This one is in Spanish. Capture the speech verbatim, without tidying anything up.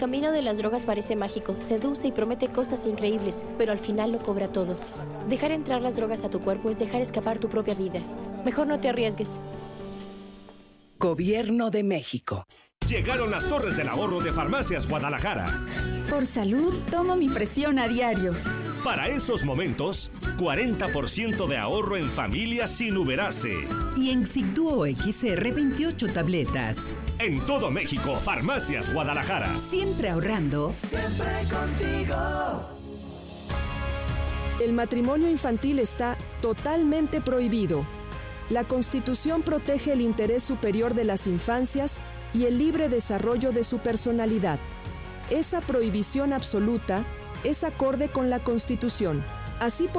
Camino de las drogas parece mágico, seduce y promete cosas increíbles, pero al final lo cobra todo. Dejar entrar las drogas a tu cuerpo es dejar escapar tu propia vida. Mejor no te arriesgues. Gobierno de México. Llegaron las torres del ahorro de Farmacias Guadalajara. Por salud, tomo mi presión a diario. Para esos momentos, cuarenta por ciento de ahorro en familia sin Uberase. Y en Xigduo X R veintiocho tabletas. En todo México, Farmacias Guadalajara. Siempre ahorrando. Siempre contigo. El matrimonio infantil está totalmente prohibido. La Constitución protege el interés superior de las infancias y el libre desarrollo de su personalidad. Esa prohibición absoluta es acorde con la Constitución. Así